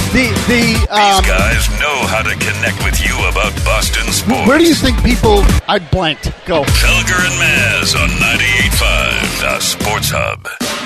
These guys know how to connect with you about Boston sports. Where do you think people... I blanked. Go. Felger and Maz on 98.5, the Sports Hub.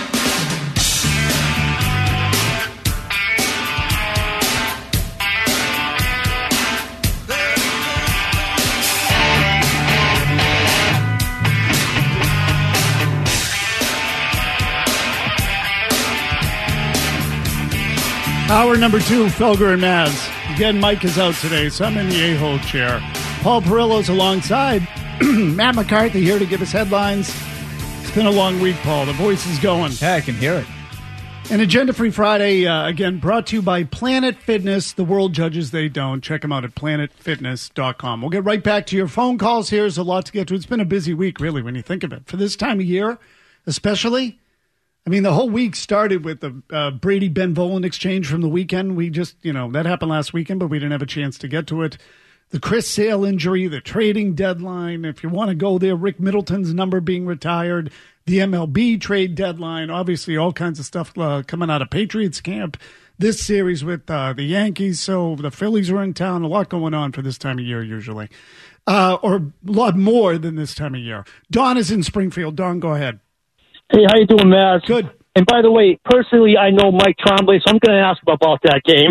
Hour number 2, Felger and Maz. Again, Mike is out today, so I'm in the a-hole chair. Paul Perillo's alongside. Matt McCarthy here to give us headlines. It's been a long week, Paul. The voice is going. Yeah, I can hear it. An Agenda-Free Friday, again, brought to you by Planet Fitness. The world judges, they don't. Check them out at planetfitness.com. We'll get right back to your phone calls here. There's a lot to get to. It's been a busy week, really, when you think of it. For this time of year, especially... I mean, the whole week started with the Brady-Ben Volen exchange from the weekend. We just, that happened last weekend, but we didn't have a chance to get to it. The Chris Sale injury, the trading deadline, if you want to go there, Rick Middleton's number being retired, the MLB trade deadline, obviously all kinds of stuff coming out of Patriots camp. This series with the Yankees, so the Phillies are in town, a lot going on for this time of year usually. Or a lot more than this time of year. Don is in Springfield. Don, go ahead. Hey, how you doing, Maz? Good. And by the way, personally, I know Mike Tremblay, so I'm going to ask him about that game.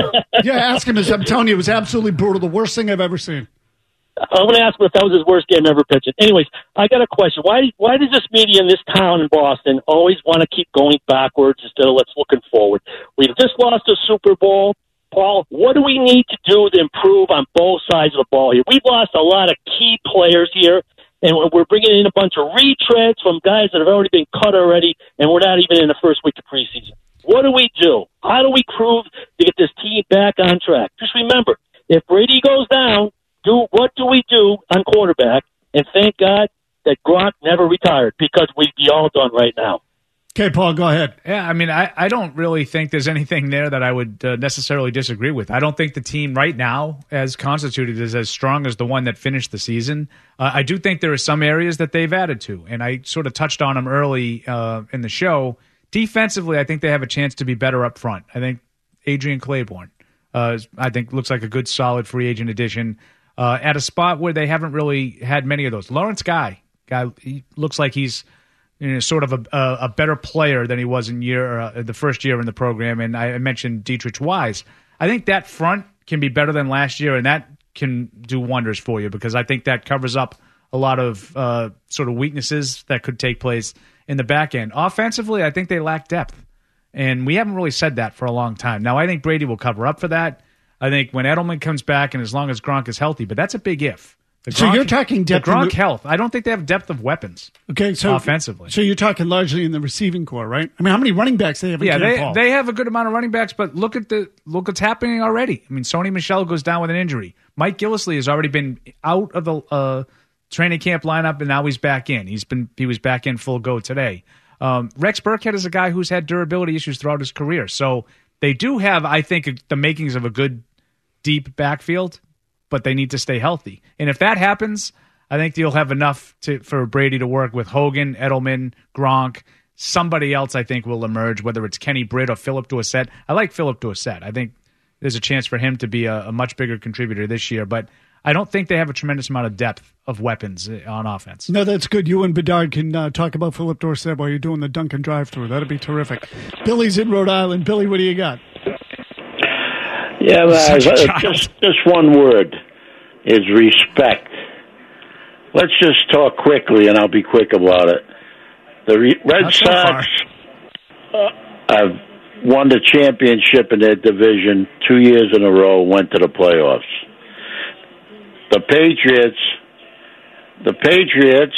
Yeah, ask him. I'm telling you, it was absolutely brutal. The worst thing I've ever seen. I'm going to ask him if that was his worst game ever pitching. Anyways, I got a question. Why does this media in this town in Boston always want to keep going backwards instead of let's looking forward? We've just lost a Super Bowl. Paul, what do we need to do to improve on both sides of the ball here? We've lost a lot of key players here. And we're bringing in a bunch of retreads from guys that have already been cut already, and we're not even in the first week of preseason. What do we do? How do we prove to get this team back on track? Just remember, if Brady goes down, what do we do on quarterback? And thank God that Gronk never retired, because we'd be all done right now. Okay, Paul, go ahead. Yeah, I mean, I don't really think there's anything there that I would necessarily disagree with. I don't think the team right now, as constituted, is as strong as the one that finished the season. I do think there are some areas that they've added to, and I sort of touched on them early in the show. Defensively, I think they have a chance to be better up front. I think Adrian Claiborne, I think, looks like a good, solid free agent addition at a spot where they haven't really had many of those. Lawrence Guy, he looks like he's sort of a better player than he was in the first year in the program. And I mentioned Dietrich Wise. I think that front can be better than last year, and that can do wonders for you, because I think that covers up a lot of sort of weaknesses that could take place in the back end. Offensively, I think they lack depth, and we haven't really said that for a long time. Now, I think Brady will cover up for that. I think when Edelman comes back, and as long as Gronk is healthy, but that's a big if. So you're talking depth. The Gronk health. I don't think they have depth of weapons. Okay, so offensively. So you're talking largely in the receiving core, right? I mean, how many running backs they have? They have a good amount of running backs, but look what's happening already. I mean, Sony Michel goes down with an injury. Mike Gillislee has already been out of the training camp lineup, and now he's back in. He was back in full go today. Rex Burkhead is a guy who's had durability issues throughout his career, so they do have, I think, the makings of a good deep backfield, but they need to stay healthy. And if that happens, I think you'll have enough for Brady to work with Hogan, Edelman, Gronk. Somebody else, I think, will emerge, whether it's Kenny Britt or Philip Dorsett. I like Philip Dorsett. I think there's a chance for him to be a much bigger contributor this year, but I don't think they have a tremendous amount of depth of weapons on offense. No, that's good. You and Bedard can talk about Philip Dorsett while you're doing the Dunkin' drive-thru. That'd be terrific. Billy's in Rhode Island. Billy, what do you got? Yeah, just one word is respect. Let's just talk quickly, and I'll be quick about it. The Red Sox have won the championship in their division 2 years in a row, went to the playoffs. The Patriots,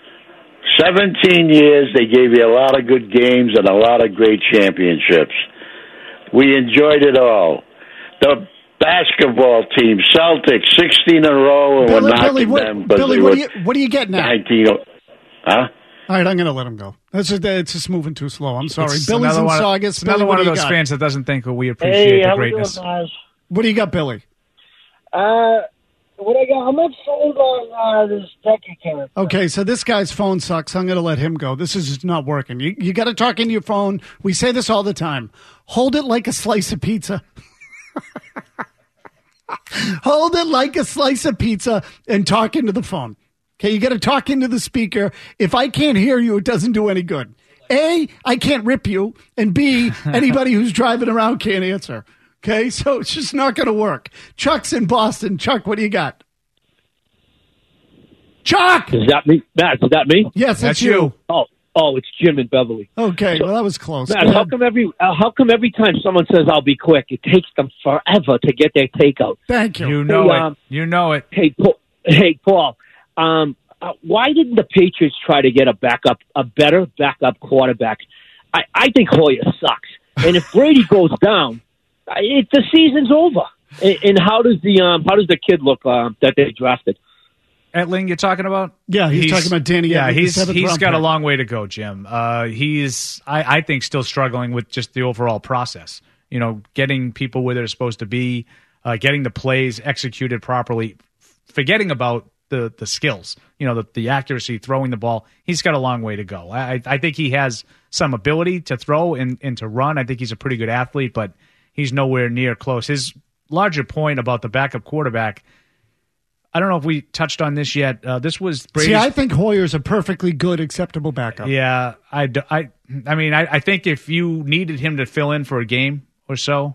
17 years, they gave you a lot of good games and a lot of great championships. We enjoyed it all. The basketball team, Celtics, 16 in a row, and we're knocking them. Billy, what are you getting at? 19. Huh? All right, I'm going to let him go. It's just moving too slow. I'm sorry. Billy's in Saugus. Another one of those fans that doesn't think we appreciate the greatness. What do you got, Billy? What I got? I'm not sold on this Decker character. Okay, so this guy's phone sucks. I'm going to let him go. This is just not working. You got to talk into your phone. We say this all the time. Hold it like a slice of pizza. Hold it like a slice of pizza and talk into the phone. Okay, you got to talk into the speaker. If I can't hear you, it doesn't do any good. A, I can't rip you, and B, anybody who's driving around can't answer. Okay, so it's just not going to work. Chuck's in Boston. Chuck, what do you got? Chuck! Is that me? Matt, is that me? Yes, that's you. Oh, it's Jim in Beverly. Okay, well, that was close. Matt, how come every time someone says I'll be quick, it takes them forever to get their takeout? Thank you. You know it. Hey, Paul. Why didn't the Patriots try to get a better backup quarterback? I think Hoyer sucks, and if Brady goes down, the season's over. And how does the kid look that they drafted? Etling, you're talking about? Yeah, he's talking about Danny. Yeah, he's got a long way to go, Jim. He's I think still struggling with just the overall process. You know, getting people where they're supposed to be, getting the plays executed properly, forgetting about the skills. You know, the accuracy, throwing the ball. He's got a long way to go. I think he has some ability to throw and to run. I think he's a pretty good athlete, but he's nowhere near close. His larger point about the backup quarterback, I don't know if we touched on this yet. This was Brady's. See, I think Hoyer's a perfectly good, acceptable backup. Yeah, I think if you needed him to fill in for a game or so,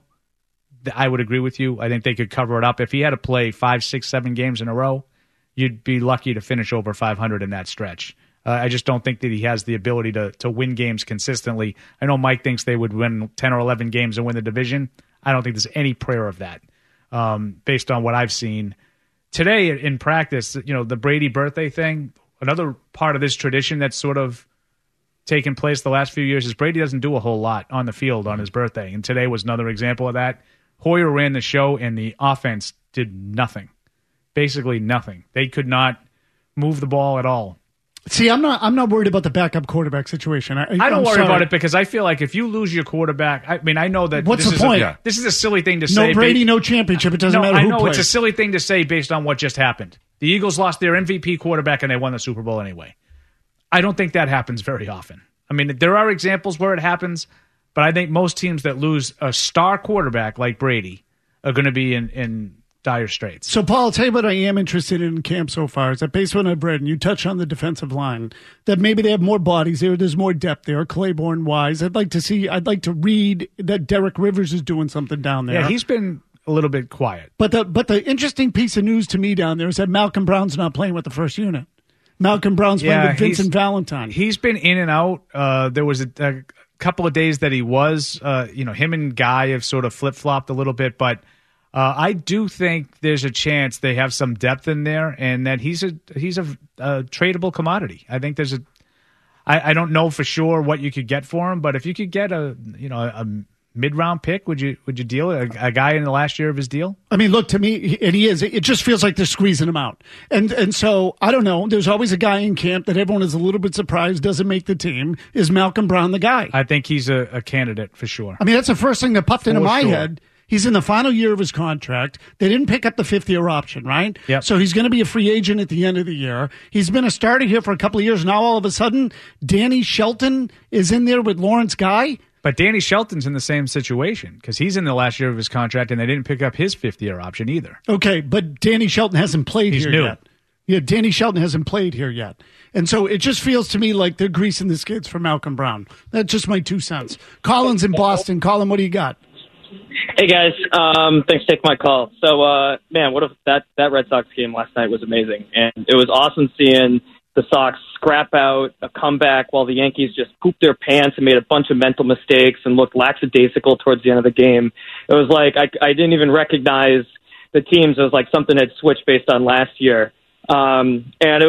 I would agree with you. I think they could cover it up. If he had to play 5, 6, 7 games in a row, you'd be lucky to finish over 500 in that stretch. I just don't think that he has the ability to win games consistently. I know Mike thinks they would win 10 or 11 games and win the division. I don't think there's any prayer of that based on what I've seen. Today in practice, you know, the Brady birthday thing, another part of this tradition that's sort of taken place the last few years is Brady doesn't do a whole lot on the field on his birthday. And today was another example of that. Hoyer ran the show and the offense did nothing. Basically nothing. They could not move the ball at all. See, I'm not worried about the backup quarterback situation. I don't worry about it because I feel like if you lose your quarterback, I mean, I know that what's the point? This is a silly thing to say. No Brady, no championship. It doesn't matter who plays. I know it's a silly thing to say based on what just happened. The Eagles lost their MVP quarterback and they won the Super Bowl anyway. I don't think that happens very often. I mean, there are examples where it happens, but I think most teams that lose a star quarterback like Brady are going to be in dire straits. So, Paul, I'll tell you what I am interested in camp so far is that based on what I've read, and you touch on the defensive line, that maybe they have more bodies there. There's more depth there, Claiborne-wise. I'd like to read that Derek Rivers is doing something down there. Yeah, he's been a little bit quiet. But the interesting piece of news to me down there is that Malcolm Brown's not playing with the first unit. Malcolm Brown's playing with Vincent Valentine. He's been in and out. There was a couple of days that he was. Him and Guy have sort of flip-flopped a little bit, but I do think there's a chance they have some depth in there, and that he's a tradable commodity. I think there's I don't know for sure what you could get for him, but if you could get a mid-round pick, would you deal a guy in the last year of his deal? I mean, look, to me, and he is. It just feels like they're squeezing him out, and so I don't know. There's always a guy in camp that everyone is a little bit surprised doesn't make the team. Is Malcolm Brown the guy? I think he's a candidate for sure. I mean, that's the first thing that popped into my head. He's in the final year of his contract. They didn't pick up the fifth-year option, right? Yep. So he's going to be a free agent at the end of the year. He's been a starter here for a couple of years. Now, all of a sudden, Danny Shelton is in there with Lawrence Guy. But Danny Shelton's in the same situation because he's in the last year of his contract, and they didn't pick up his fifth-year option either. Okay, but Danny Shelton hasn't played he's here new. yet. Yeah, Danny Shelton hasn't played here yet. And so it just feels to me like they're greasing the skids for Malcolm Brown. That's just my 2 cents. Colin's in Boston. Colin, what do you got? Hey guys, thanks for taking my call. So, what if that Red Sox game last night was amazing, and it was awesome seeing the Sox scrap out a comeback while the Yankees just pooped their pants and made a bunch of mental mistakes and looked lackadaisical towards the end of the game. It was like I didn't even recognize the teams. It was like something had switched based on last year, and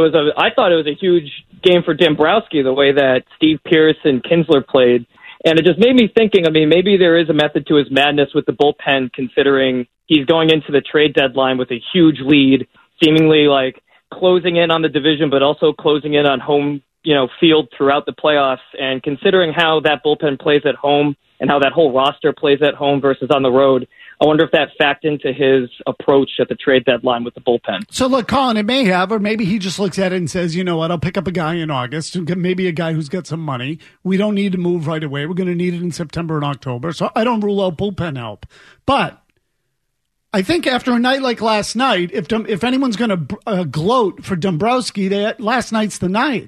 I thought it was a huge game for Dombrowski the way that Steve Pearce and Kinsler played. And it just made me thinking, I mean, maybe there is a method to his madness with the bullpen, considering he's going into the trade deadline with a huge lead, seemingly like closing in on the division, but also closing in on home, field throughout the playoffs. And considering how that bullpen plays at home and how that whole roster plays at home versus on the road, I wonder if that factored into his approach at the trade deadline with the bullpen. So, look, Colin, it may have, or maybe he just looks at it and says, you know what, I'll pick up a guy in August, maybe a guy who's got some money. We don't need to move right away. We're going to need it in September and October. So I don't rule out bullpen help. But I think after a night like last night, if anyone's going to gloat for Dombrowski, last night's the night.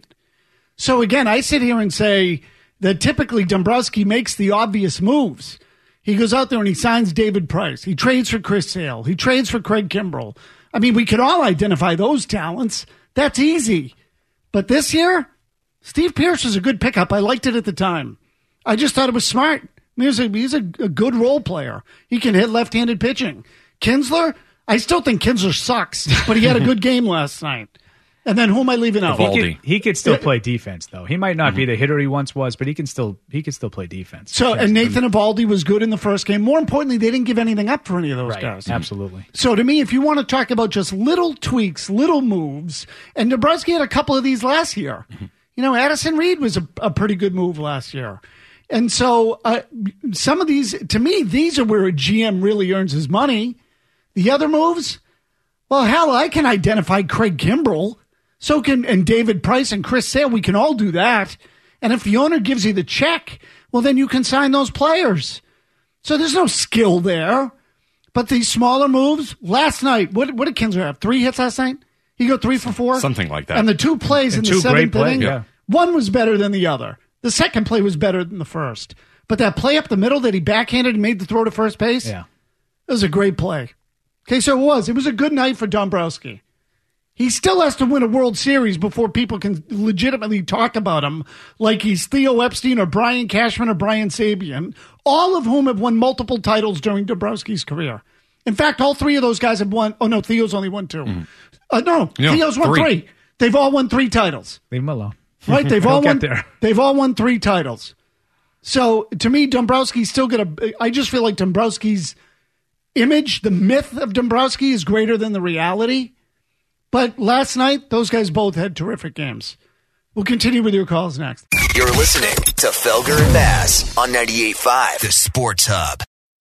So again, I sit here and say that typically Dombrowski makes the obvious moves. He goes out there and he signs David Price. He trades for Chris Sale. He trades for Craig Kimbrell. I mean, we could all identify those talents. That's easy. But this year, Steve Pearce was a good pickup. I liked it at the time. I just thought it was smart. I mean, he's a good role player. He can hit left-handed pitching. Kinsler, I still think Kinsler sucks, but he had a good game last night. And then who am I leaving out? He could still play defense, though. He might not be the hitter he once was, but he can still play defense. So, and Nathan Eovaldi was good in the first game. More importantly, they didn't give anything up for any of those guys. Absolutely. So to me, if you want to talk about just little tweaks, little moves, and Dombrowski had a couple of these last year. You know, Addison Reed was a pretty good move last year. And so some of these, to me, these are where a GM really earns his money. The other moves, well, hell, I can identify Craig Kimbrell. So and David Price and Chris Sale, we can all do that. And if the owner gives you the check, well, then you can sign those players. So there's no skill there. But these smaller moves, last night, what did Kinsler have? 3 hits last night? He go 3 for 4? Something like that. And the 2 plays in the 7th inning, yeah. One was better than the other. The second play was better than the first. But that play up the middle that he backhanded and made the throw to first base, it was a great play. Okay, so it was a good night for Dombrowski. He still has to win a World Series before people can legitimately talk about him like he's Theo Epstein or Brian Cashman or Brian Sabian, all of whom have won multiple titles during Dombrowski's career. In fact, all 3 of those guys have won. Oh, no, Theo's only won 2. Theo's won 3. They've all won 3 titles. Leave him alone. Right? They've all won 3 titles. So to me, Dombrowski's still I just feel like Dombrowski's image, the myth of Dombrowski is greater than the reality. But last night, those guys both had terrific games. We'll continue with your calls next. You're listening to Felger and Bass on 98.5, The Sports Hub.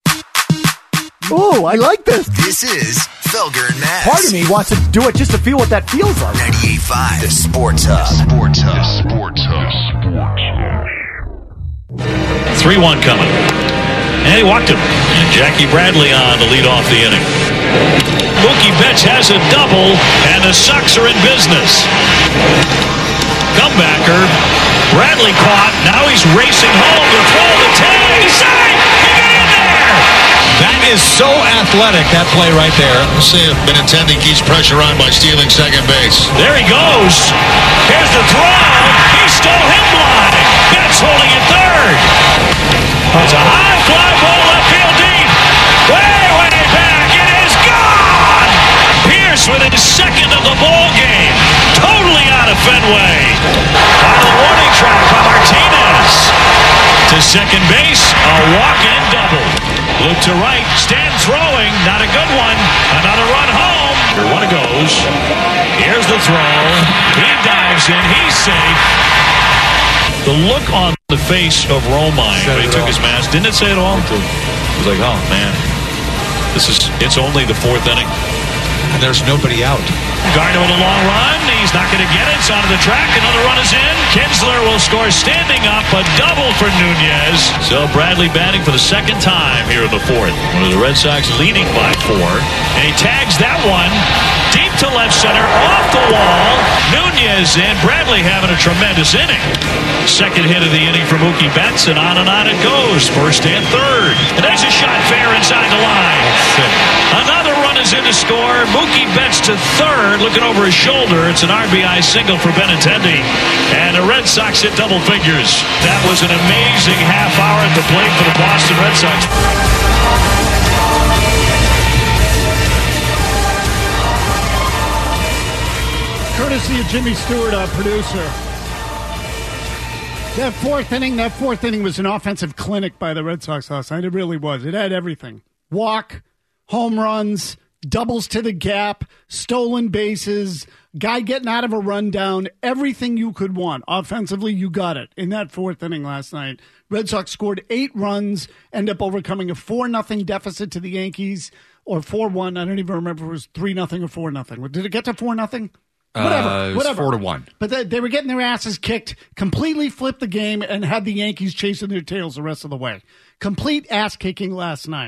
Ooh, I like this. This is Felger and Bass. Part of me wants to do it just to feel what that feels like. 98.5, The Sports Hub. Sports Hub. Sports Hub. 3-1 coming. And he walked him. And Jackie Bradley on to lead off the inning. Mookie Betts has a double, and the Sox are in business. Comebacker. Bradley caught. Now he's racing home to throw the tag. He's safe! He got in there! That is so athletic, that play right there. Let's see if Benintendi keeps pressure on by stealing second base. There he goes. Here's the throw. He stole him blind. Betts holding it third. It's a high fly ball left field deep. Way back. It is gone. Pierce with his second of the ball game. Totally out of Fenway. On the warning track by Martinez. To second base. A walk-in double. Look to right. Stan throwing. Not a good one. Another run home. Here one goes. Here's the throw. He dives in. He's safe. The look on the face of Romine when he took his mask, didn't it say it all? It was like, oh, man. It's only the 4th inning. And there's nobody out. Gardner with a long run. He's not going to get it. It's onto the track. Another run is in. Kinsler will score standing up. A double for Nunez. So Bradley batting for the second time here in the 4th. One of the Red Sox leading by 4. And he tags that one deep to left center, off the wall. Nunez and Bradley having a tremendous inning. Second hit of the inning for Mookie Betts, and on it goes. First and third. And there's a shot fair inside the line. Another run is in to score. Mookie Betts to third, looking over his shoulder. It's an RBI single for Benintendi. And the Red Sox hit double figures. That was an amazing half hour at the plate for the Boston Red Sox. Courtesy of Jimmy Stewart, our producer. That fourth inning was an offensive clinic by the Red Sox last night. It really was. It had everything. Walk, home runs, doubles to the gap, stolen bases, guy getting out of a rundown, everything you could want. Offensively, you got it in that 4th inning last night. Red Sox scored 8 runs, end up overcoming a 4-0 deficit to the Yankees, or 4-1. I don't even remember if it was 3-0 or 4-0. Did it get to 4-0? Whatever. 4-1. But they were getting their asses kicked, completely flipped the game, and had the Yankees chasing their tails the rest of the way. Complete ass kicking last night.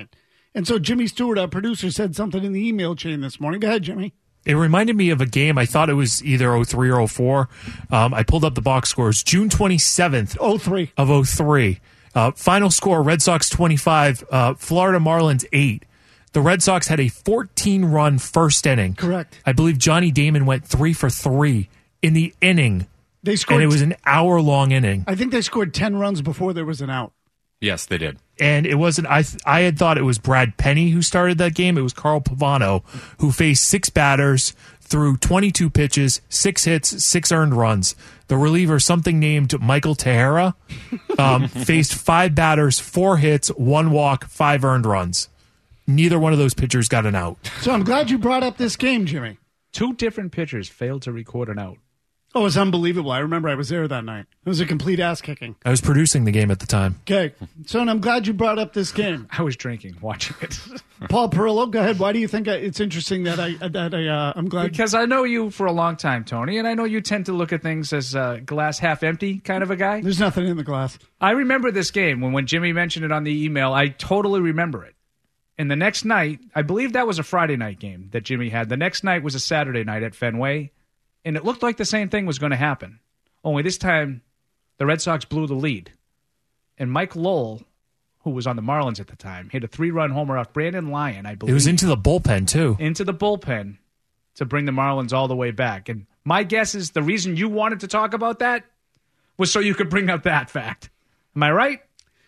And so Jimmy Stewart, our producer, said something in the email chain this morning. Go ahead, Jimmy. It reminded me of a game. I thought it was either 03 or 04. I pulled up the box scores. June 27th 03. of 03. Final score, Red Sox 25, Florida Marlins 8. The Red Sox had a 14-run first inning. Correct. I believe Johnny Damon went 3 for 3 in the inning. They scored, and it was an hour-long inning. I think they scored 10 runs before there was an out. Yes, they did. And it wasn't. I had thought it was Brad Penny who started that game. It was Carl Pavano, who faced 6 batters, threw 22 pitches, 6 hits, 6 earned runs. The reliever, something named Michael Tejera, faced 5 batters, 4 hits, 1 walk, 5 earned runs. Neither one of those pitchers got an out. So I'm glad you brought up this game, Jimmy. 2 different pitchers failed to record an out. Oh, it was unbelievable. I remember I was there that night. It was a complete ass-kicking. I was producing the game at the time. Okay. So I'm glad you brought up this game. I was drinking, watching it. Paul Perillo, go ahead. Why do you think it's interesting that I'm glad? Because I know you for a long time, Tony, and I know you tend to look at things as a glass half empty kind of a guy. There's nothing in the glass. I remember this game when Jimmy mentioned it on the email. I totally remember it. And the next night, I believe that was a Friday night game that Jimmy had. The next night was a Saturday night at Fenway. And it looked like the same thing was going to happen. Only this time, the Red Sox blew the lead. And Mike Lowell, who was on the Marlins at the time, hit a 3-run homer off Brandon Lyon, I believe. It was into the bullpen, too. Into the bullpen to bring the Marlins all the way back. And my guess is the reason you wanted to talk about that was so you could bring up that fact. Am I right?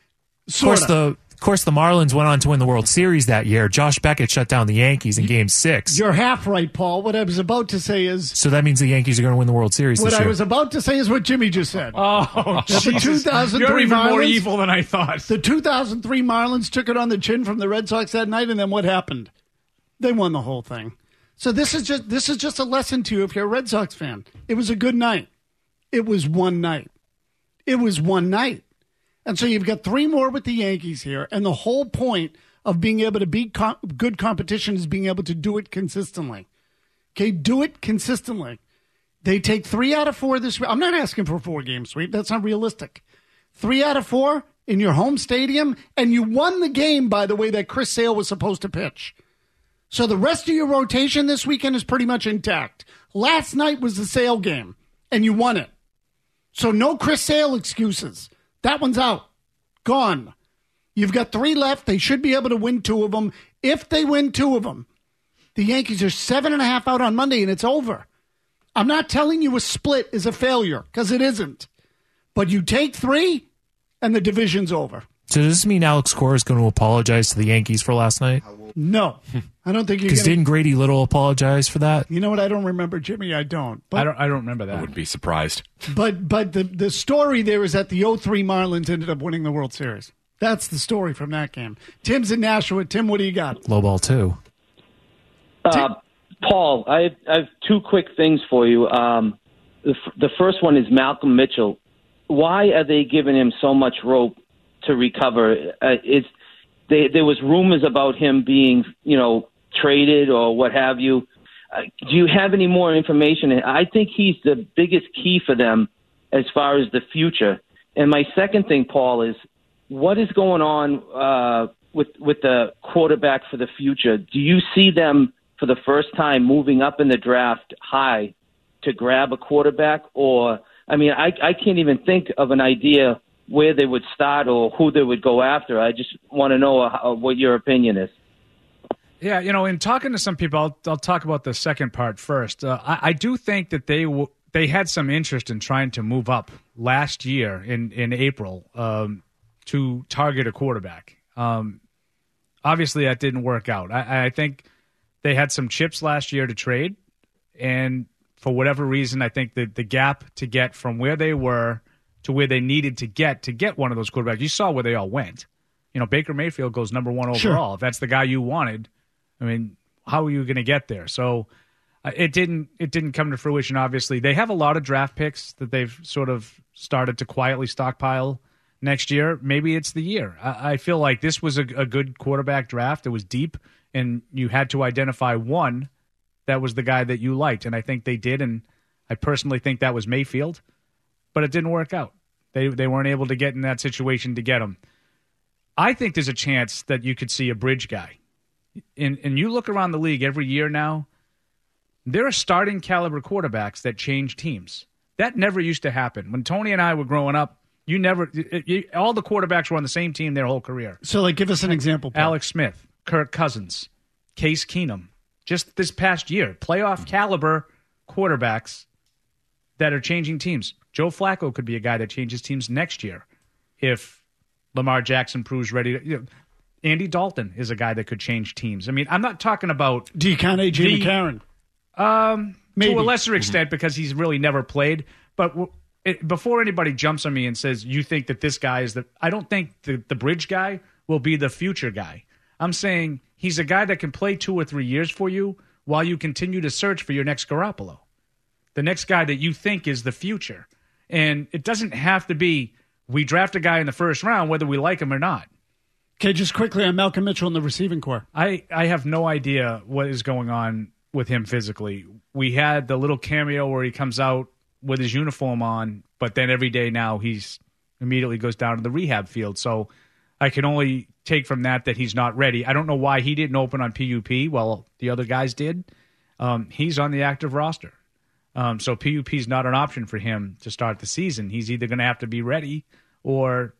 Of course, the Marlins went on to win the World Series that year. Josh Beckett shut down the Yankees in Game 6. You're half right, Paul. What I was about to say is... So that means the Yankees are going to win the World Series this year. What I was about to say is what Jimmy just said. Oh, the 2003 You're even Marlins, more evil than I thought. The 2003 Marlins took it on the chin from the Red Sox that night, and then what happened? They won the whole thing. So this is just a lesson to you if you're a Red Sox fan. It was a good night. It was one night. It was one night. And so you've got 3 more with the Yankees here, and the whole point of being able to beat good competition is being able to do it consistently. Okay, do it consistently. They take 3 out of 4 this week. I'm not asking for a 4-game sweep. That's not realistic. 3 out of 4 in your home stadium, and you won the game, by the way, that Chris Sale was supposed to pitch. So the rest of your rotation this weekend is pretty much intact. Last night was the Sale game, and you won it. So no Chris Sale excuses. That one's out. Gone. You've got 3 left. They should be able to win 2 of them. If they win 2 of them, the Yankees are 7.5 out on Monday, and it's over. I'm not telling you a split is a failure, because it isn't. But you take 3, and the division's over. So does this mean Alex Cora is going to apologize to the Yankees for last night? No. I don't think you're Because didn't Grady Little apologize for that? You know what? I don't remember, Jimmy. I don't. But, I don't remember that. I wouldn't be surprised. But the story there is that the 03 Marlins ended up winning the World Series. That's the story from that game. Tim's in Nashua. Tim, what do you got? Low ball, too. Paul, I have 2 quick things for you. The first one is Malcolm Mitchell. Why are they giving him so much rope to recover? There was rumors about him being, traded or what have you. Do you have any more information? I think he's the biggest key for them as far as the future. And my second thing, Paul, is what is going on with the quarterback for the future? Do you see them for the first time moving up in the draft high to grab a quarterback? Or, I can't even think of an idea where they would start or who they would go after. I just want to know what your opinion is. Yeah, in talking to some people, I'll talk about the second part first. I do think that they had some interest in trying to move up last year in April to target a quarterback. Obviously, that didn't work out. I think they had some chips last year to trade, and for whatever reason, I think that the gap to get from where they were to where they needed to get one of those quarterbacks, you saw where they all went. Baker Mayfield goes number 1 overall. Sure. If that's the guy you wanted, how are you going to get there? So it didn't come to fruition, obviously. They have a lot of draft picks that they've sort of started to quietly stockpile next year. Maybe it's the year. I feel like this was a good quarterback draft. It was deep, and you had to identify one that was the guy that you liked, and I think they did, and I personally think that was Mayfield, but it didn't work out. They weren't able to get in that situation to get him. I think there's a chance that you could see a bridge guy. And you look around the league every year now, there are starting caliber quarterbacks that change teams. That never used to happen. When Tony and I were growing up, all the quarterbacks were on the same team their whole career. So, give us an example, Paul. Alex Smith, Kirk Cousins, Case Keenum. Just this past year, playoff caliber quarterbacks that are changing teams. Joe Flacco could be a guy that changes teams next year if Lamar Jackson proves ready to. Andy Dalton is a guy that could change teams. I mean, I'm not talking about. Do you count A.J. McCarron? Maybe. To a lesser extent because he's really never played. But before anybody jumps on me and says, you think that this guy is I don't think the bridge guy will be the future guy. I'm saying he's a guy that can play 2 or 3 years for you while you continue to search for your next Garoppolo. The next guy that you think is the future. And it doesn't have to be we draft a guy in the first round whether we like him or not. Okay, just quickly on Malcolm Mitchell in the receiving corps. I have no idea what is going on with him physically. We had the little cameo where he comes out with his uniform on, but then every day now he's immediately goes down to the rehab field. So I can only take from that he's not ready. I don't know why he didn't open on PUP while the other guys did. He's on the active roster. So PUP is not an option for him to start the season. He's either going to have to be ready or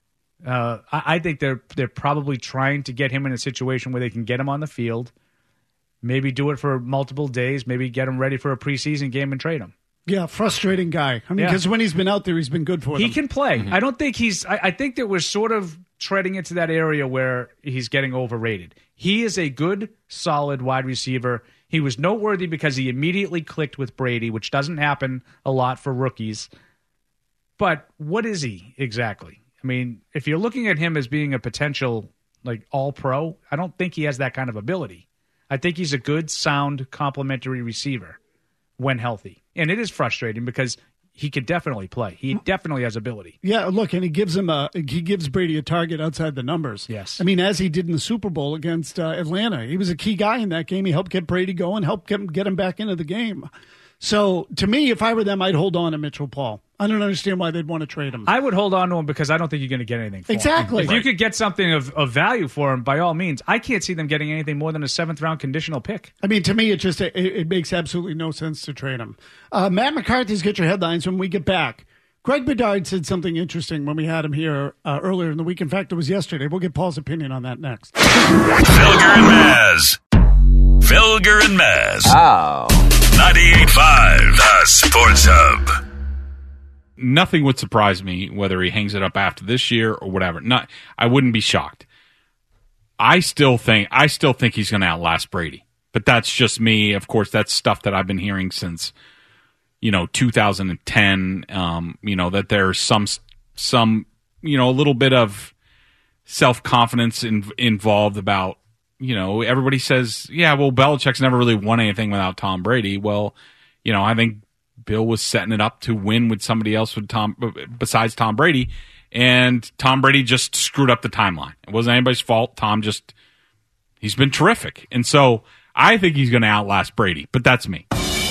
I think they're probably trying to get him in a situation where they can get him on the field, maybe do it for multiple days, maybe get him ready for a preseason game and trade him. Yeah, frustrating guy. I mean, because when he's been out there, he's been good for them. He can play. Mm-hmm. I don't think I think that we're sort of treading into that area where he's getting overrated. He is a good, solid wide receiver. He was noteworthy because he immediately clicked with Brady, which doesn't happen a lot for rookies. But what is he exactly? I mean, if you're looking at him as being a potential all-pro, I don't think he has that kind of ability. I think he's a good, sound, complementary receiver when healthy. And it is frustrating because he could definitely play. He definitely has ability. Yeah, look, and he gives Brady a target outside the numbers. Yes. I mean, as he did in the Super Bowl against Atlanta. He was a key guy in that game. He helped get Brady going, helped get him back into the game. So, to me, if I were them, I'd hold on to Mitchell Paul. I don't understand why they'd want to trade him. I would hold on to him because I don't think you're going to get anything for him. Exactly. If you could get something of value for him, by all means, I can't see them getting anything more than a 7th-round conditional pick. I mean, to me, it makes absolutely no sense to trade him. Matt McCarthy's Get Your Headlines when we get back. Greg Bedard said something interesting when we had him here earlier in the week. In fact, it was yesterday. We'll get Paul's opinion on that next. Felger and Maz. Felger and Maz. Oh. 98.5, the Sports Hub. Nothing would surprise me whether he hangs it up after this year or whatever. I wouldn't be shocked. I still think he's going to outlast Brady, but that's just me. Of course, that's stuff that I've been hearing since 2010. That there's some a little bit of self-confidence involved about. Everybody says, yeah, well, Belichick's never really won anything without Tom Brady. Well, I think Bill was setting it up to win with somebody else besides Tom Brady, and Tom Brady just screwed up the timeline. It wasn't anybody's fault. He's been terrific. And so I think he's going to outlast Brady, but that's me.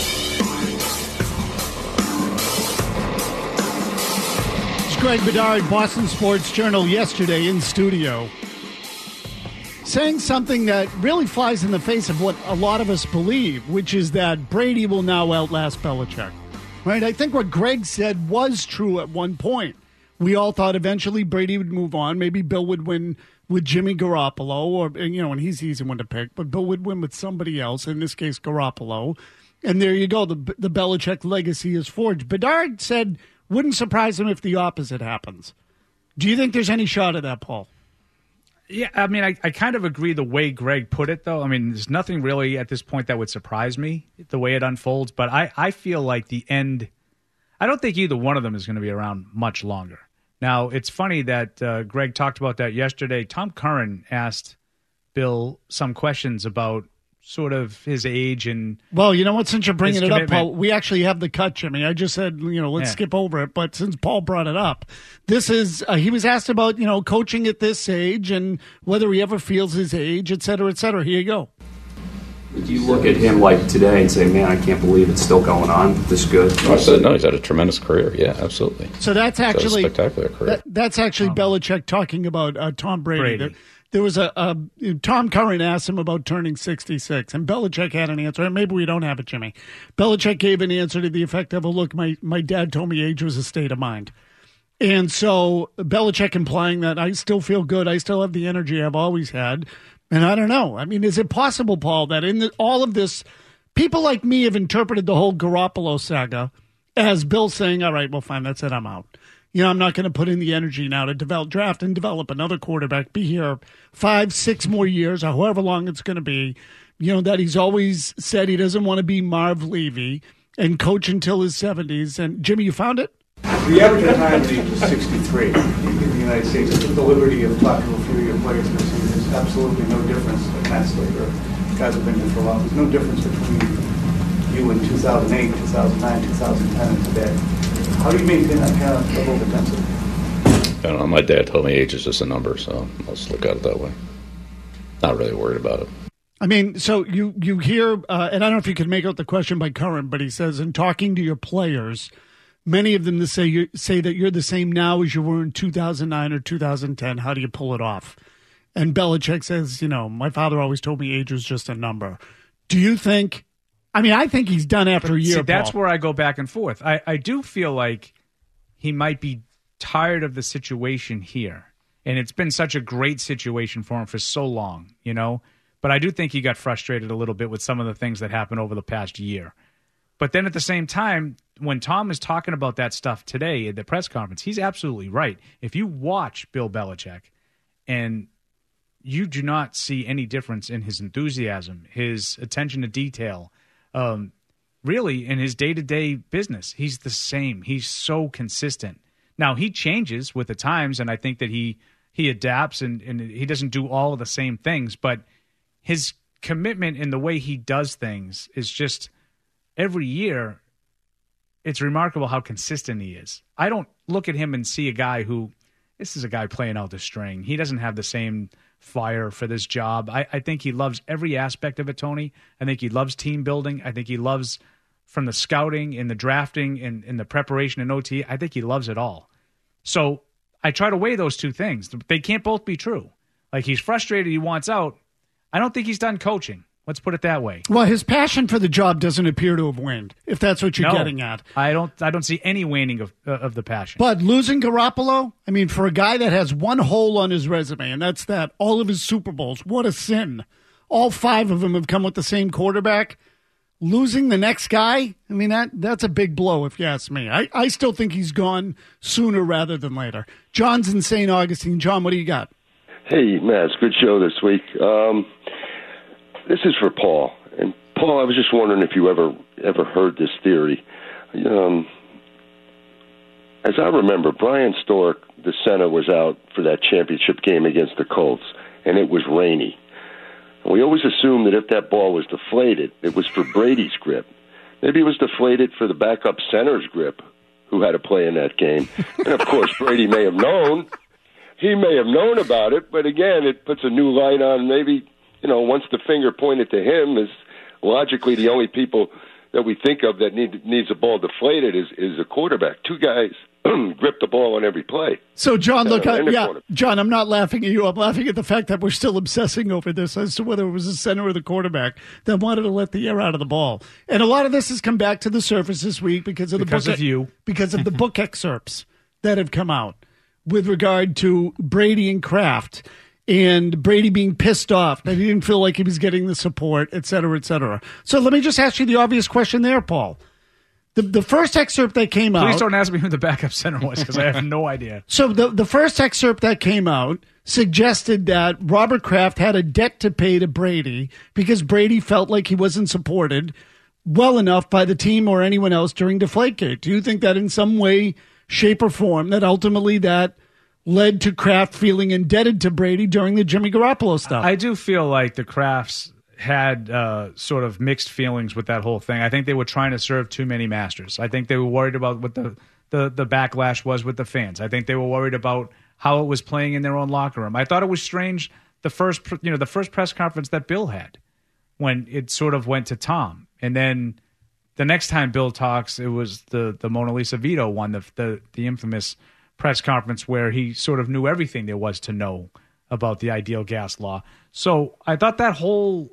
It's Greg Bedard, Boston Sports Journal, yesterday in studio, saying something that really flies in the face of what a lot of us believe, which is that Brady will now outlast Belichick. Right? I think what Greg said was true at one point. We all thought eventually Brady would move on. Maybe Bill would win with Jimmy Garoppolo, and he's the easy one to pick, but Bill would win with somebody else, in this case Garoppolo. And there you go. The Belichick legacy is forged. Bedard said, wouldn't surprise him if the opposite happens. Do you think there's any shot of that, Paul? Yeah, I mean, I kind of agree the way Greg put it, though. I mean, there's nothing really at this point that would surprise me, the way it unfolds. But I feel like the end, I don't think either one of them is going to be around much longer. Now, it's funny that Greg talked about that yesterday. Tom Curran asked Bill some questions about sort of his age and well, you know what? Since you're bringing it up, Paul, we actually have the cut, Jimmy. I just said, let's skip over it. But since Paul brought it up, this is he was asked about coaching at this age and whether he ever feels his age, et cetera, et cetera. Here you go. Do you look at him like today and say, man, I can't believe it's still going on this good? I said, no, he's had a tremendous career. Yeah, absolutely. So that's actually a spectacular career. That's actually Belichick talking about Tom Brady. There was Tom Curran asked him about turning 66, and Belichick had an answer. Maybe we don't have it, Jimmy. Belichick gave an answer to the effect of, look, my dad told me age was a state of mind. And so Belichick implying that I still feel good, I still have the energy I've always had. And I don't know. I mean, is it possible, Paul, that in all of this, people like me have interpreted the whole Garoppolo saga as Bill saying, all right, well, fine, that's it, I'm out. I'm not going to put in the energy now to draft and develop another quarterback, be here 5-6 more years or however long it's going to be. That he's always said he doesn't want to be Marv Levy and coach until his 70s. And Jimmy, you found it? The average retirement age is 63 in the United States. I took the liberty of talking to a few of your players this season. There's absolutely no difference. Matt Slater, guys have been here for a while. There's no difference between you in 2008, 2009, 2010, and today. How do you maintain that kind of level of intensity? I don't know. My dad told me age is just a number, so I'll just look at it that way. Not really worried about it. I mean, so you hear, and I don't know if you can make out the question by Curran, but he says, in talking to your players, many of them say that you're the same now as you were in 2009 or 2010. How do you pull it off? And Belichick says, my father always told me age was just a number. Do you think? I mean, I think he's done after a year. See, that's where I go back and forth. I do feel like he might be tired of the situation here. And it's been such a great situation for him for so long, But I do think he got frustrated a little bit with some of the things that happened over the past year. But then at the same time, when Tom is talking about that stuff today at the press conference, he's absolutely right. If you watch Bill Belichick and you do not see any difference in his enthusiasm, his attention to detail, really in his day-to-day business, he's the same. He's so consistent. Now, he changes with the times, and I think that he adapts and he doesn't do all of the same things, but his commitment in the way he does things is just every year, it's remarkable how consistent he is. I don't look at him and see a guy who, this is a guy playing out the string. He doesn't have the same fire for this job. I think he loves every aspect of it, Tony. I think he loves team building. I think he loves from the scouting and the drafting and the preparation and OT. I think he loves it all. So I try to weigh those two things. They can't both be true. Like, he's frustrated, he wants out. I don't think he's done coaching. Let's put it that way. Well, his passion for the job doesn't appear to have waned, if that's what you're getting at. I don't see any waning of the passion. But losing Garoppolo, I mean, for a guy that has one hole on his resume, and that's that, all of his Super Bowls, what a sin. All 5 of them have come with the same quarterback. Losing the next guy, I mean, that's a big blow, if you ask me. I still think he's gone sooner rather than later. John's in St. Augustine. John, what do you got? Hey, Matt, it's a good show this week. This is for Paul. And Paul, I was just wondering if you ever heard this theory. As I remember, Brian Stork, the center, was out for that championship game against the Colts, and it was rainy. And we always assumed that if that ball was deflated, it was for Brady's grip. Maybe it was deflated for the backup center's grip, who had to play in that game. And, of course, Brady may have known. He may have known about it, but, again, it puts a new light on maybe, once the finger pointed to him, is logically the only people that we think of that needs a ball deflated is a quarterback. 2 guys grip the ball on every play. So, John, look, John, I'm not laughing at you. I'm laughing at the fact that we're still obsessing over this as to whether it was the center or the quarterback that wanted to let the air out of the ball. And a lot of this has come back to the surface this week because of the book excerpts that have come out with regard to Brady and Kraft. And Brady being pissed off that he didn't feel like he was getting the support, et cetera, et cetera. So let me just ask you the obvious question there, Paul. The first excerpt that came out... Please don't ask me who the backup center was, because I have no idea. So the first excerpt that came out suggested that Robert Kraft had a debt to pay to Brady because Brady felt like he wasn't supported well enough by the team or anyone else during Deflategate. Do you think that in some way, shape, or form, that ultimately that led to Kraft feeling indebted to Brady during the Jimmy Garoppolo stuff? I do feel like the Krafts had sort of mixed feelings with that whole thing. I think they were trying to serve too many masters. I think they were worried about what the backlash was with the fans. I think they were worried about how it was playing in their own locker room. I thought it was strange the first press conference that Bill had. when it sort of went to Tom. And then the next time Bill talks, it was the Mona Lisa Vito one, the infamous press conference where he sort of knew everything there was to know about the ideal gas law. So I thought that whole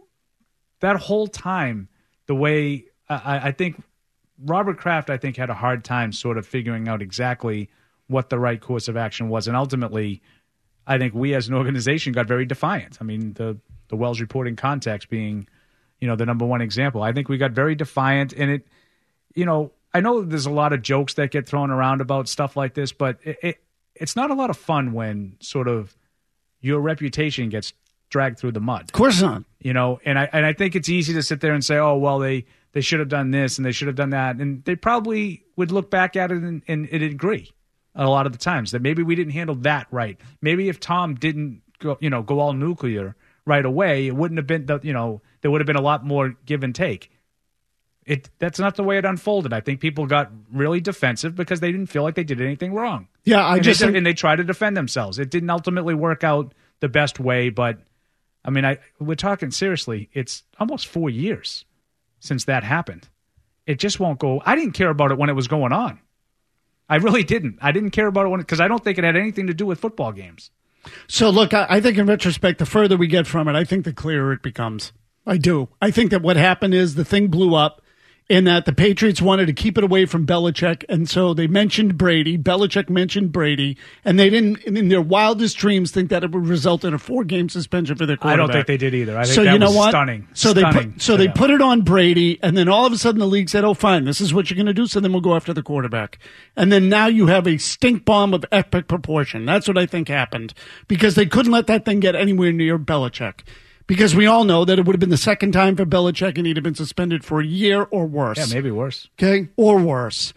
time, the way I think Robert Kraft, had a hard time sort of figuring out exactly what the right course of action was. And ultimately, I think we as an organization got very defiant. I mean, the Wells reporting context being, the number one example. I think we got very defiant, and it, I know there's a lot of jokes that get thrown around about stuff like this, but it's not a lot of fun when sort of your reputation gets dragged through the mud. Of course not. And I think it's easy to sit there and say, oh, well, they should have done this and they should have done that. And they probably would look back at it and agree a lot of the times that maybe we didn't handle that right. Maybe if Tom didn't go all nuclear right away, it wouldn't have been, there would have been a lot more give and take. That's not the way it unfolded. I think people got really defensive because they didn't feel like they did anything wrong. Yeah, and they tried to defend themselves. It didn't ultimately work out the best way, but I mean, we're talking seriously. It's almost 4 years since that happened. It just won't go. I didn't care about it when it was going on. I really didn't. I didn't care about it because I don't think it had anything to do with football games. So look, I think in retrospect, the further we get from it, I think the clearer it becomes. I do. I think that what happened is the thing blew up in that the Patriots wanted to keep it away from Belichick, and so they mentioned Brady. Belichick mentioned Brady, and they didn't, in their wildest dreams, think that it would result in a 4-game suspension for their quarterback. I don't think they did either. I think that was stunning. So they put it on Brady, and then all of a sudden the league said, oh, fine, this is what you're going to do, so then we'll go after the quarterback. And then now you have a stink bomb of epic proportion. That's what I think happened, because they couldn't let that thing get anywhere near Belichick. Because we all know that it would have been the second time for Belichick and he'd have been suspended for a year or worse. Yeah, maybe worse. Okay, or worse.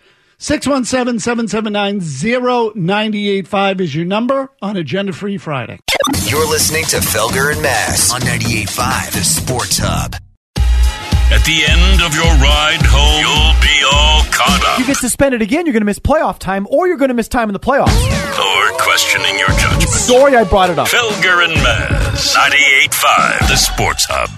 617-779-0985 is your number on Agenda Free Friday. You're listening to Felger and Mass on 98.5, the Sports Hub. At the end of your ride home, you'll be all caught up. You get suspended again, you're going to miss playoff time, or you're going to miss time in the playoffs. Or questioning your judgment. Sorry I brought it up. Felger and Mass, 98.5, the Sports Hub.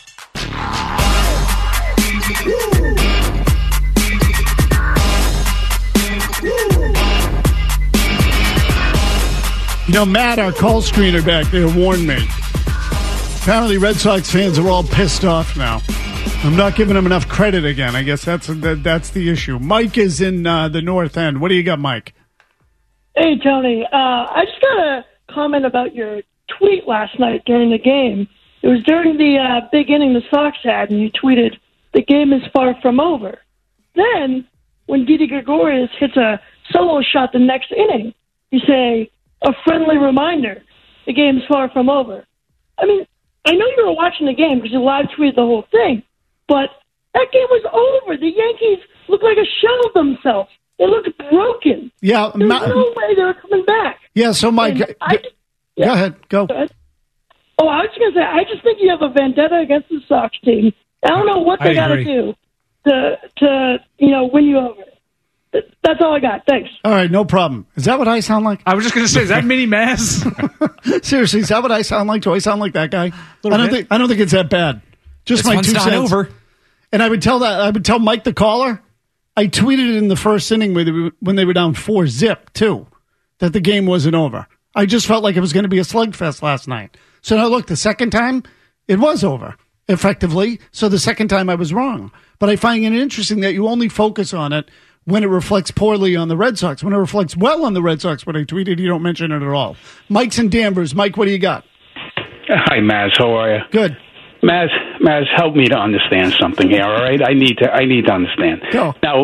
Matt, our call screener back there, warned me. Apparently Red Sox fans are all pissed off now. I'm not giving them enough credit again. I guess that's the issue. Mike is in the North End. What do you got, Mike? Hey, Tony. I just got a comment about your tweet last night during the game. It was during the big inning the Sox had, and you tweeted, "The game is far from over." Then, when Didi Gregorius hits a solo shot the next inning, you say, "A friendly reminder, the game is far from over." I mean, I know you were watching the game because you live tweeted the whole thing, but that game was over. The Yankees looked like a shell of themselves. They looked broken. Yeah, there's no way they were coming back. Yeah, so Mike, go ahead. Go ahead. Oh, I was going to say, I just think you have a vendetta against the Sox team. I don't know what they got to do to win you over. That's all I got. Thanks. All right, no problem. Is that what I sound like? I was just going to say, is that Mini Mass? Seriously, is that what I sound like? Do I sound like that guy? I don't think it's that bad. Just my 2 cents. Over. And I would tell Mike the caller. I tweeted it in the first inning when they were down 4-0 too, that the game wasn't over. I just felt like it was going to be a slugfest last night. So now look, the second time it was over effectively. So the second time I was wrong. But I find it interesting that you only focus on it when it reflects poorly on the Red Sox. When it reflects well on the Red Sox, when I tweeted, you don't mention it at all. Mike's in Danvers. Mike, what do you got? Hi, Maz. How are you? Good. Maz, help me to understand something here, all right? I need to understand. Go. Now,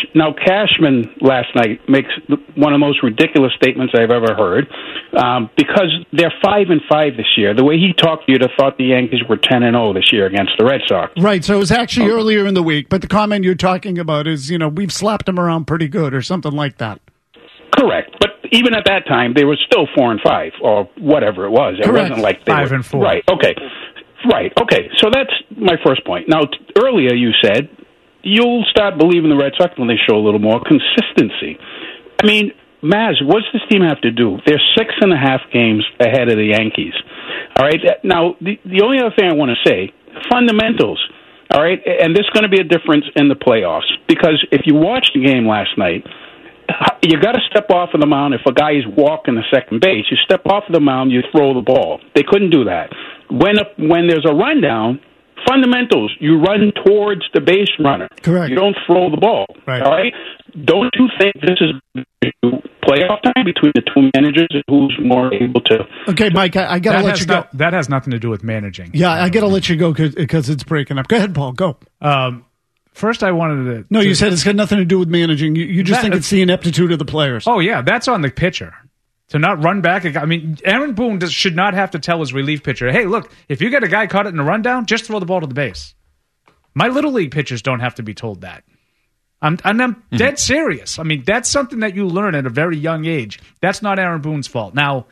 Cashman last night makes one of the most ridiculous statements I've ever heard, because they're 5-5 this year. The way he talked, you'd have thought the Yankees were 10-0 this year against the Red Sox. Right, so it was actually earlier in the week, but the comment you're talking about is, we've slapped them around pretty good or something like that. Correct, but even at that time, they were still 4-5 or whatever it was. It wasn't like they 5-4. Right, okay. Right, okay, so that's my first point. Now, earlier you said you'll start believing the Red Sox when they show a little more consistency. I mean, Maz, what does this team have to do? They're 6.5 games ahead of the Yankees. All right, now, the only other thing I want to say, fundamentals. All right, and there's going to be a difference in the playoffs because if you watched the game last night, you got to step off of the mound. If a guy is walking the second base, you step off of the mound, you throw the ball. They couldn't do that. When there's a rundown, fundamentals, you run towards the base runner. Correct. You don't throw the ball. Right. All right. Don't you think this is playoff time between the two managers and who's more able to? Okay, Mike, I got to let you go. That has nothing to do with managing. Yeah, I got to let you go because it's breaking up. Go ahead, Paul. Go. First, I wanted to. No, you said it's got nothing to do with managing. You just think it's the ineptitude of the players. Oh, yeah, that's on the pitcher. To not run back. I mean, Aaron Boone should not have to tell his relief pitcher, hey, look, if you get a guy caught it in a rundown, just throw the ball to the base. My Little League pitchers don't have to be told that. I'm dead serious. I mean, that's something that you learn at a very young age. That's not Aaron Boone's fault. Now,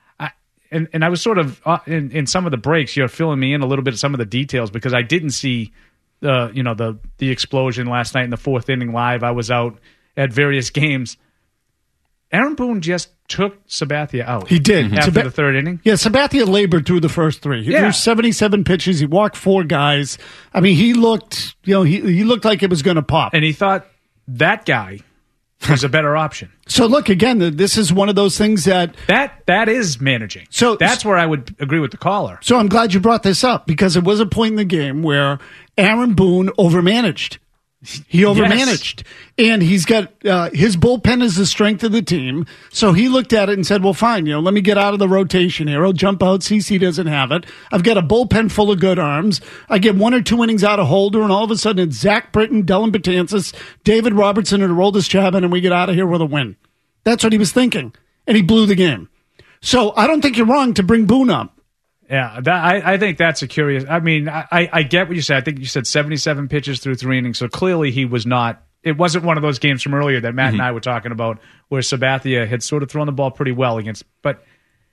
I was sort of, in some of the breaks, you're filling me in a little bit of some of the details because I didn't see the explosion last night in the fourth inning live. I was out at various games. Aaron Boone just took Sabathia out. He did. After the third inning. Yeah, Sabathia labored through the first three. He threw 77 pitches. He walked 4 guys. I mean, he looked, he looked like it was going to pop. And he thought that guy was a better option. So look, again, this is one of those things that is managing. So that's where I would agree with the caller. So I'm glad you brought this up because it was a point in the game where Aaron Boone overmanaged. He overmanaged. And he's got his bullpen is the strength of the team. So he looked at it and said, well, fine, let me get out of the rotation here. I'll jump out. CC doesn't have it. I've got a bullpen full of good arms. I get 1 or 2 innings out of Holder, and all of a sudden it's Zach Britton, Dellin Betances, David Robertson, and Aroldis Chapman, and we get out of here with a win. That's what he was thinking. And he blew the game. So I don't think you're wrong to bring Boone up. Yeah, I think that's a curious. I mean, I get what you said. I think you said 77 pitches through 3 innings. So clearly he was not. It wasn't one of those games from earlier that Matt and I were talking about where Sabathia had sort of thrown the ball pretty well against. But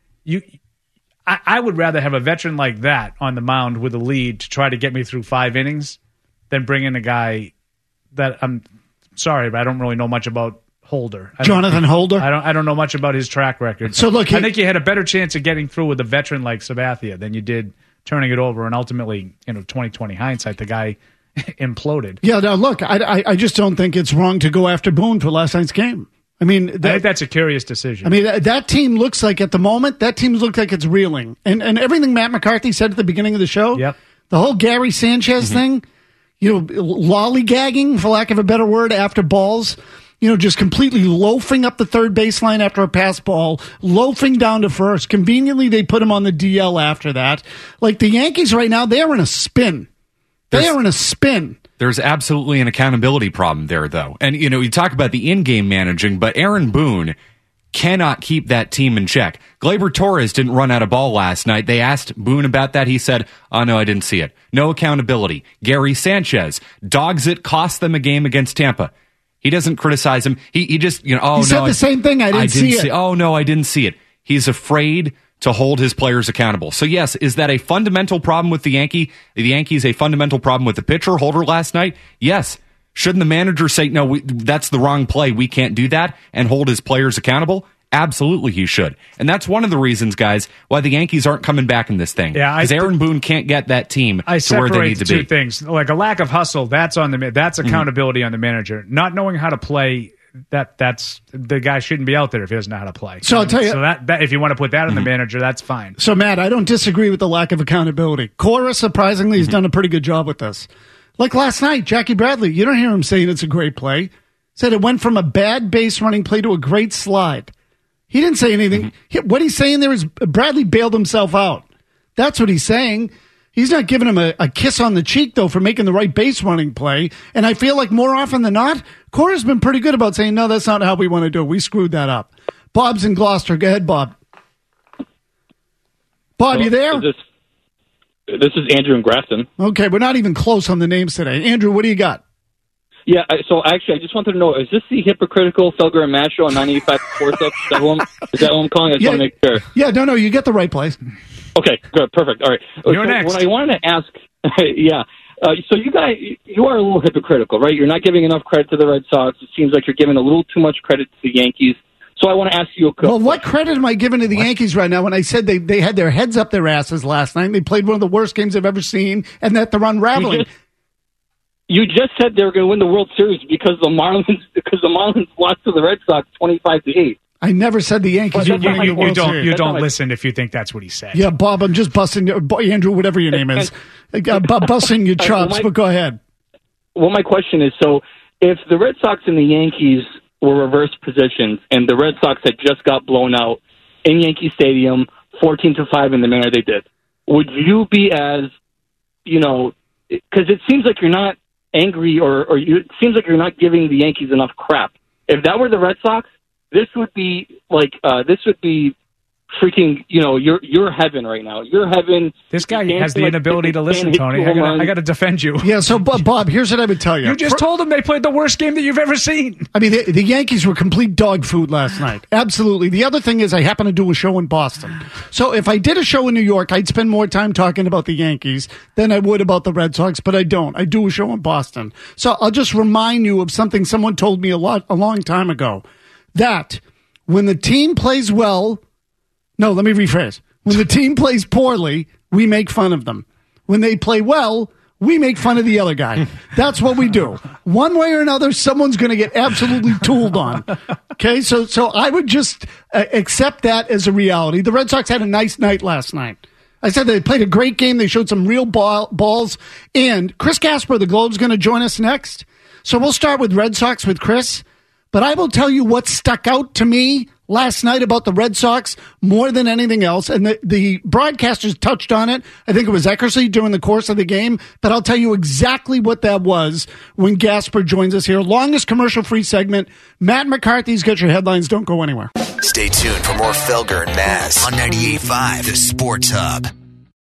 I would rather have a veteran like that on the mound with a lead to try to get me through 5 innings than bring in a guy that I'm sorry, but I don't really know much about. Holder. Jonathan Holder? I don't know much about his track record. So look, I think you had a better chance of getting through with a veteran like Sabathia than you did turning it over, and ultimately, 2020 hindsight, the guy imploded. Yeah, now look, I just don't think it's wrong to go after Boone for last night's game. I mean, I think that's a curious decision. I mean, that team looks like at the moment, that team looks like it's reeling. And everything Matt McCarthy said at the beginning of the show, yep. The whole Gary Sanchez thing, lollygagging, for lack of a better word, after balls. Just completely loafing up the third baseline after a pass ball, loafing down to first. Conveniently, they put him on the DL after that. Like the Yankees right now, they're in a spin. They are in a spin. There's absolutely an accountability problem there, though. And, you talk about the in-game managing, but Aaron Boone cannot keep that team in check. Gleyber Torres didn't run out of ball last night. They asked Boone about that. He said, oh, no, I didn't see it. No accountability. Gary Sanchez dogs it, cost them a game against Tampa. He doesn't criticize him. He just, he said the same thing. I didn't see it. Oh, no, I didn't see it. He's afraid to hold his players accountable. So, yes, is that a fundamental problem with the Yankees a fundamental problem with the pitcher, Holder, last night? Yes. Shouldn't the manager say, no, that's the wrong play, we can't do that, and hold his players accountable? Absolutely he should. And that's one of the reasons, guys, why the Yankees aren't coming back in this thing. Yeah, because Aaron Boone can't get that team to where they need to be. I separate two things. Like a lack of hustle, that's accountability on the manager. Not knowing how to play, that's the guy shouldn't be out there if he doesn't know how to play. So I'll tell you. So that if you want to put that on the manager, that's fine. So, Matt, I don't disagree with the lack of accountability. Cora, surprisingly, has done a pretty good job with this. Like last night, Jackie Bradley, you don't hear him saying it's a great play. Said it went from a bad base running play to a great slide. He didn't say anything. What he's saying there is Bradley bailed himself out. That's what he's saying. He's not giving him a kiss on the cheek, though, for making the right base running play. And I feel like more often than not, Cora's been pretty good about saying, no, that's not how we want to do it. We screwed that up. Bob's in Gloucester. Go ahead, Bob. Bob, you there? This is Andrew in Grafton. Okay, we're not even close on the names today. Andrew, what do you got? Yeah, so actually, I just wanted to know, is this the hypocritical Felger and Mash show on 98.5 Sports Up? Is that who I'm calling? I just want to make sure. Yeah, no, you get the right place. Okay, good, perfect. All right. You're next. What I wanted to ask, so you guys, you are a little hypocritical, right? You're not giving enough credit to the Red Sox. It seems like you're giving a little too much credit to the Yankees. So I want to ask you a question. Well, what credit am I giving to the Yankees right now when I said they had their heads up their asses last night and they played one of the worst games I've ever seen and that they're unraveling? You just said they were going to win the World Series because the Marlins lost to the Red Sox 25-8. I never said the Yankees. You don't listen if you think that's what he said. Yeah, Bob, I'm just busting Andrew, whatever your name is, busting your chops. But go ahead. Well, my question is: so if the Red Sox and the Yankees were reversed positions, and the Red Sox had just got blown out in Yankee Stadium, 14-5 in the manner they did, would you be as, because it seems like you're not angry, or it seems like you're not giving the Yankees enough crap. If that were the Red Sox, this would be freaking, you're heaven right now. You're heaven. This guy has the inability to listen, Tony. I got to defend you. Yeah, so Bob, here's what I would tell you. You just told him they played the worst game that you've ever seen. I mean, the Yankees were complete dog food last night. Absolutely. The other thing is I happen to do a show in Boston. So if I did a show in New York, I'd spend more time talking about the Yankees than I would about the Red Sox, but I don't. I do a show in Boston. So I'll just remind you of something someone told me a long time ago, that when the team plays well, no, let me rephrase. When the team plays poorly, we make fun of them. When they play well, we make fun of the other guy. That's what we do. One way or another, someone's going to get absolutely tooled on. Okay, so I would just accept that as a reality. The Red Sox had a nice night last night. I said they played a great game. They showed some real balls. And Chris Gasper, the Globe's going to join us next. So we'll start with Red Sox with Chris. But I will tell you what stuck out to me last night about the Red Sox more than anything else, and the broadcasters touched on it. I think it was Eckersley during the course of the game, but I'll tell you exactly what that was when Gasper joins us here. Longest commercial-free segment. Matt McCarthy's got your headlines. Don't go anywhere. Stay tuned for more Felger and Mazz on 98.5, The Sports Hub.